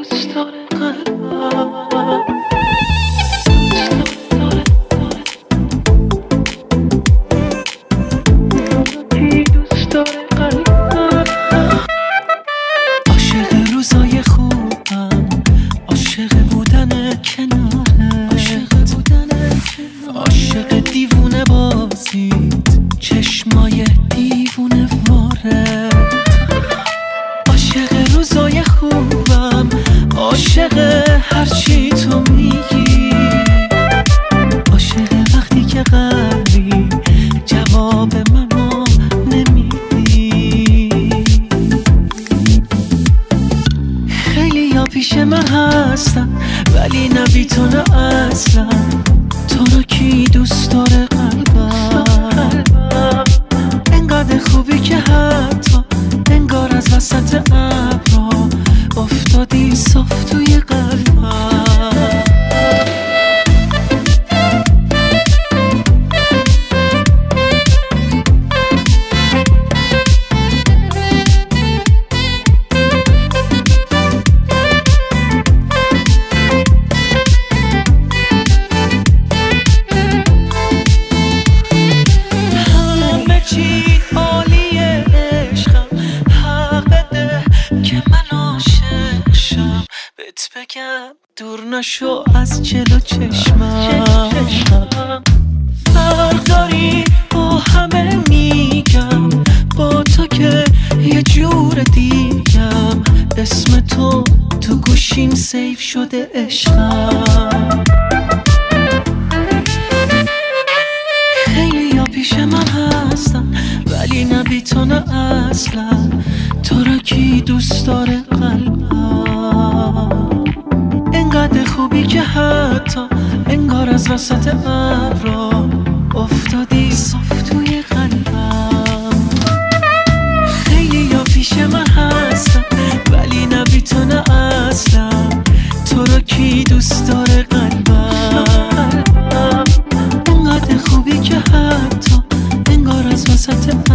دوست داره قلبم. کی دوست داره قلبم. عاشق روزای خوبم، عاشق بودن کنارت، عاشق دیوونه بازیت، چشمای دیوونه وارد. عاشق روزای خوبم، عاشق هرچی تو میگی، عاشق وقتی که قلبی جواب منو نمیدی. خیلی یا پیش من هستن ولی نبی تو نه اصلا. تو رو کی دوست داره قلبم. انقدر خوبی که حتی انگار از وسط ابرا افتادی صاف توی قلبم. همه چی عالیه عشقم، حق بده که من عاشق شم. بهت بگم دور نشو از جلو چشمم. فرق داری با همه میگم، با تو که یه جور دیگم. اسم تو تو گوشیم سیف شده عشقم. خیلی یا پیش من هستن ولی نبی تو نه اصلا. تو را کی دوست داره قلبم. انقدر خوبی که حتی انگار از وسط ابرا افتادی صاف توی قلبم. خیلی یا پیش من هستن ولی نبی تو نه اصلا. تو را کی دوست داره قلبم. انقدر خوبی که حتی انگار از وسط